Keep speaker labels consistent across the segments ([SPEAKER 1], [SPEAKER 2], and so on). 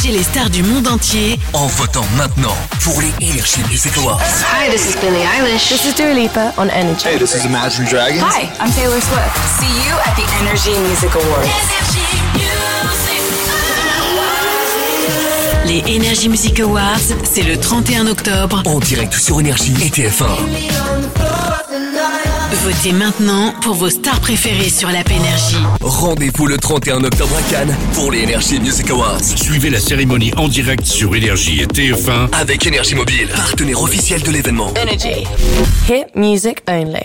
[SPEAKER 1] chercher les stars du monde entier
[SPEAKER 2] en votant maintenant pour les Energy Music Awards.
[SPEAKER 3] Hi, this is Billie Eilish.
[SPEAKER 4] This is Dua Lipa on Energy.
[SPEAKER 5] Hey, this is Imagine Dragons.
[SPEAKER 3] Hi, I'm Taylor Swift. See you at the Energy Music Awards.
[SPEAKER 1] Les Energy Music Awards, c'est le 31 octobre.
[SPEAKER 2] En direct sur Énergie et TF1.
[SPEAKER 1] Votez maintenant pour vos stars préférées sur l'app Énergie.
[SPEAKER 2] Rendez-vous le 31 octobre à Cannes pour les Energy Music Awards.
[SPEAKER 6] Suivez la cérémonie en direct sur Énergie et TF1
[SPEAKER 2] avec Énergie Mobile, partenaire officiel de l'événement.
[SPEAKER 4] Energy. Hit music only.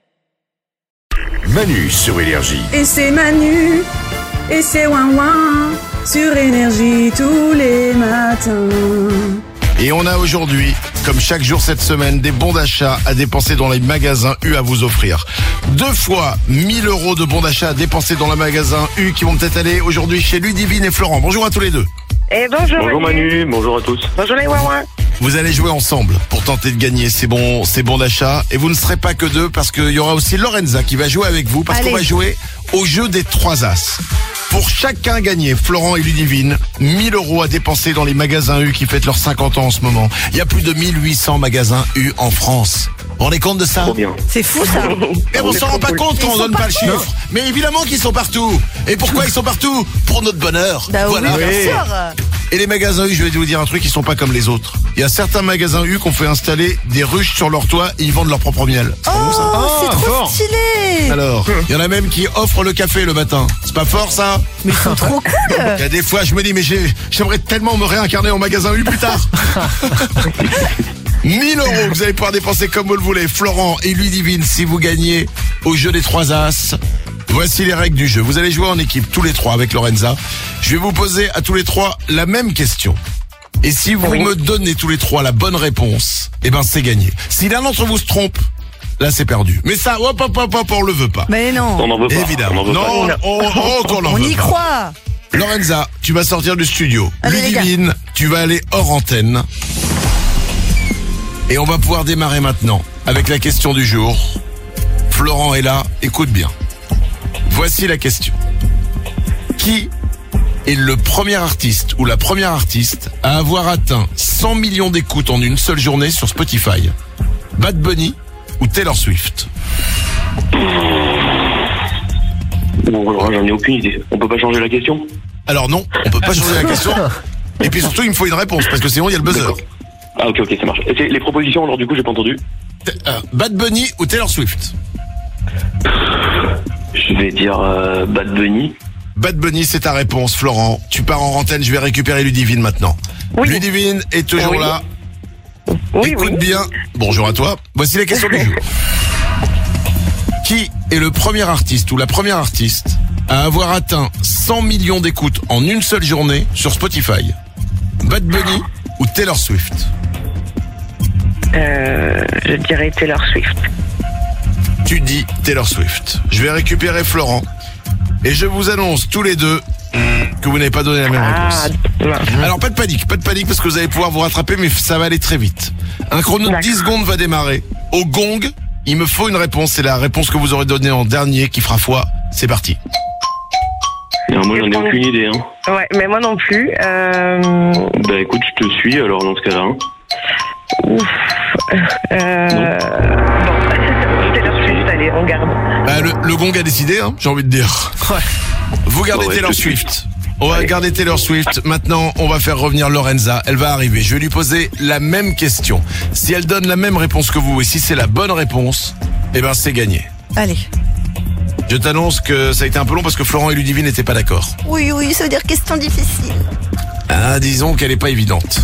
[SPEAKER 6] Manu sur Énergie.
[SPEAKER 7] Et c'est Manu, et c'est Ouin Ouin, sur Énergie tous les matins.
[SPEAKER 8] Et on a aujourd'hui, comme chaque jour cette semaine, des bons d'achat à dépenser dans les magasins U à vous offrir. 2 fois 1000 € de bons d'achat à dépenser dans le magasin U qui vont peut-être aller aujourd'hui chez Ludivine et Florent. Bonjour à tous les deux.
[SPEAKER 9] Et bonjour
[SPEAKER 10] Manu, bonjour à tous.
[SPEAKER 9] Bonjour les Ouin.
[SPEAKER 8] Vous allez jouer ensemble pour tenter de gagner ces bons d'achat. Et vous ne serez pas que deux parce qu'il y aura aussi Lorenza qui va jouer avec vous parce qu'on va jouer au jeu des 3 As. Pour chacun gagner, Florent et Ludivine, 1000 € à dépenser dans les magasins U qui fêtent leurs 50 ans en ce moment. Il y a plus de 1800 magasins U en France. Vous vous rendez compte de ça ?
[SPEAKER 7] C'est fou ça.
[SPEAKER 8] Mais on s'en rend pas compte quand on donne pas le chiffre. Mais évidemment qu'ils sont partout. Et pourquoi ils sont partout ? Pour notre bonheur.
[SPEAKER 7] Bah
[SPEAKER 8] voilà.
[SPEAKER 7] oui, bien sûr.
[SPEAKER 8] Et les magasins U, je vais vous dire un truc, ils sont pas comme les autres. Il y a certains magasins U qu'on fait installer des ruches sur leur toit et ils vendent leur propre miel.
[SPEAKER 7] C'est trop stylé.
[SPEAKER 8] Alors, il y en a même qui offrent le café le matin. C'est pas fort ça ?
[SPEAKER 7] Mais ils sont trop cool.
[SPEAKER 8] Il y a des fois, je me dis, mais j'aimerais tellement me réincarner en magasin U plus tard. 1000 € que vous allez pouvoir dépenser comme vous le voulez. Florent et Ludivine, si vous gagnez au jeu des 3 As. Voici les règles du jeu. Vous allez jouer en équipe tous les 3 avec Lorenza. Je vais vous poser à tous les 3 la même question. Et si vous me donnez tous les 3 la bonne réponse, eh ben c'est gagné. Si l'un d'entre vous se trompe, là c'est perdu. Mais ça, hop, on le veut pas.
[SPEAKER 7] Mais non.
[SPEAKER 10] On n'en veut pas.
[SPEAKER 8] Évidemment.
[SPEAKER 7] On y croit.
[SPEAKER 8] Lorenza, tu vas sortir du studio.
[SPEAKER 7] Allez,
[SPEAKER 8] Ludivine, tu vas aller hors antenne. Et on va pouvoir démarrer maintenant avec la question du jour. Florent est là, écoute bien. Voici la question. Qui est le premier artiste ou la première artiste à avoir atteint 100 millions d'écoutes en une seule journée sur Spotify ? Bad Bunny ou Taylor Swift ?
[SPEAKER 10] Bon, alors j'en ai aucune idée. On peut pas changer la question ?
[SPEAKER 8] Alors non, on peut pas changer la question. Et puis surtout, il me faut une réponse parce que sinon il y a le buzzer.
[SPEAKER 10] D'accord. Ah ok, ça marche. Et les propositions, alors du coup, j'ai pas entendu.
[SPEAKER 8] Bad Bunny ou Taylor Swift ?
[SPEAKER 10] Je vais dire Bad Bunny.
[SPEAKER 8] Bad Bunny, c'est ta réponse, Florent. Tu pars en antenne, je vais récupérer Ludivine maintenant.
[SPEAKER 9] Oui.
[SPEAKER 8] Ludivine est toujours là.
[SPEAKER 9] Oui,
[SPEAKER 8] Écoute bien. Bonjour à toi. Voici la question du jour. Qui est le premier artiste ou la première artiste à avoir atteint 100 millions d'écoutes en une seule journée sur Spotify ? Bad Bunny ou Taylor Swift ?
[SPEAKER 9] Je dirais Taylor Swift.
[SPEAKER 8] Tu dis Taylor Swift. Je vais récupérer Florent. Et je vous annonce tous les deux que vous n'avez pas donné la même réponse. Alors pas de panique parce que vous allez pouvoir vous rattraper, mais ça va aller très vite. Un chrono de 10 secondes va démarrer. Au gong, il me faut une réponse. C'est la réponse que vous aurez donnée en dernier qui fera foi. C'est parti.
[SPEAKER 10] Alors, moi j'en ai aucune idée.
[SPEAKER 9] Ouais, mais moi non plus.
[SPEAKER 10] Bah écoute, je te suis alors dans ce cas-là.
[SPEAKER 9] Bon, Taylor Swift, allez, on garde.
[SPEAKER 8] Bah, le gong a décidé, j'ai envie de dire.
[SPEAKER 7] Ouais.
[SPEAKER 8] Vous gardez Taylor Swift. On va garder Taylor Swift. Maintenant, on va faire revenir Lorenza. Elle va arriver. Je vais lui poser la même question. Si elle donne la même réponse que vous et si c'est la bonne réponse, eh ben c'est gagné.
[SPEAKER 7] Allez.
[SPEAKER 8] Je t'annonce que ça a été un peu long parce que Florent et Ludivine n'étaient pas d'accord.
[SPEAKER 7] Oui, ça veut dire question difficile.
[SPEAKER 8] Ah, disons qu'elle n'est pas évidente.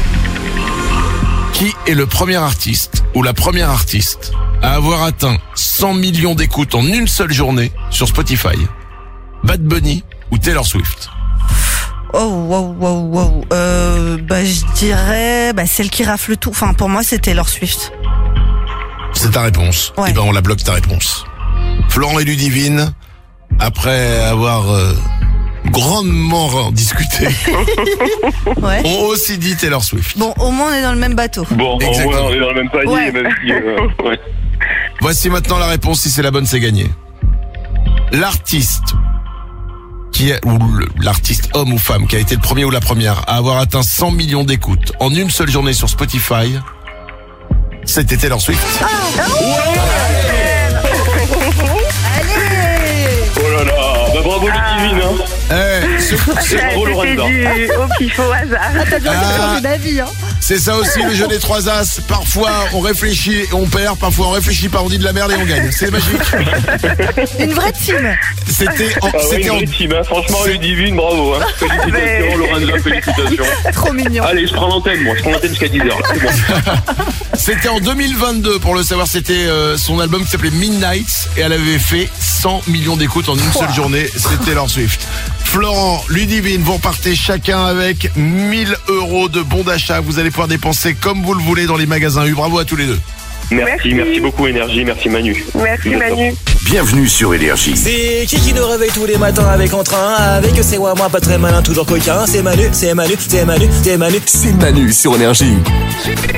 [SPEAKER 8] Qui est le premier artiste ou la première artiste à avoir atteint 100 millions d'écoutes en une seule journée sur Spotify ? Bad Bunny ou Taylor Swift ?
[SPEAKER 7] Je dirais celle qui rafle tout. Enfin, pour moi, c'est Taylor Swift.
[SPEAKER 8] C'est ta réponse.
[SPEAKER 7] Ouais.
[SPEAKER 8] Eh ben, on la bloque ta réponse. Florent et Ludivine, après avoir grandement discuté, ont aussi dit Taylor Swift.
[SPEAKER 7] Bon, au moins on est dans le même bateau.
[SPEAKER 10] Bon,
[SPEAKER 8] exactement.
[SPEAKER 10] on est dans le même panier,
[SPEAKER 7] Ouais.
[SPEAKER 10] même si... ouais.
[SPEAKER 8] Voici maintenant la réponse. Si c'est la bonne, c'est gagné. L'artiste l'artiste homme ou femme qui a été le premier ou la première à avoir atteint 100 millions d'écoutes en une seule journée sur Spotify, c'était Taylor Swift.
[SPEAKER 10] Oh là là, bah bravo Ludivine, hein.
[SPEAKER 8] C'est
[SPEAKER 10] bravo Lorenza.
[SPEAKER 9] C'était du au pif au hasard.
[SPEAKER 7] T'as bien changé d'avis, hein.
[SPEAKER 8] C'est ça aussi le jeu des 3 as. Parfois on réfléchit et on perd, parfois on réfléchit pas, on dit de la merde et on gagne. C'est magique.
[SPEAKER 7] Une vraie team.
[SPEAKER 8] C'était en,
[SPEAKER 10] Ah ouais,
[SPEAKER 8] c'était
[SPEAKER 10] une
[SPEAKER 8] en-
[SPEAKER 10] vraie team, hein. Franchement Ludivine, bravo, hein. Félicitations Lorenza, félicitations.
[SPEAKER 7] Trop mignon.
[SPEAKER 10] Allez, je prends l'antenne, moi, je prends l'antenne jusqu'à 10h. C'est bon.
[SPEAKER 8] C'était en 2022 pour le savoir. C'était son album qui s'appelait Midnight et elle avait fait 100 millions d'écoutes en une seule journée. C'était Taylor Swift. Florent, Ludivine, vous repartez chacun avec 1000 € de bons d'achat. Vous allez pouvoir dépenser comme vous le voulez dans les magasins U. Bravo à tous les deux.
[SPEAKER 10] Merci beaucoup Énergie, merci Manu.
[SPEAKER 9] Merci Manu.
[SPEAKER 6] Bienvenue sur Énergie.
[SPEAKER 5] C'est qui nous réveille tous les matins avec entrain, avec c'est moi pas très malin, toujours coquin. C'est Manu, c'est Manu, c'est Manu, c'est Manu.
[SPEAKER 2] C'est Manu sur Énergie.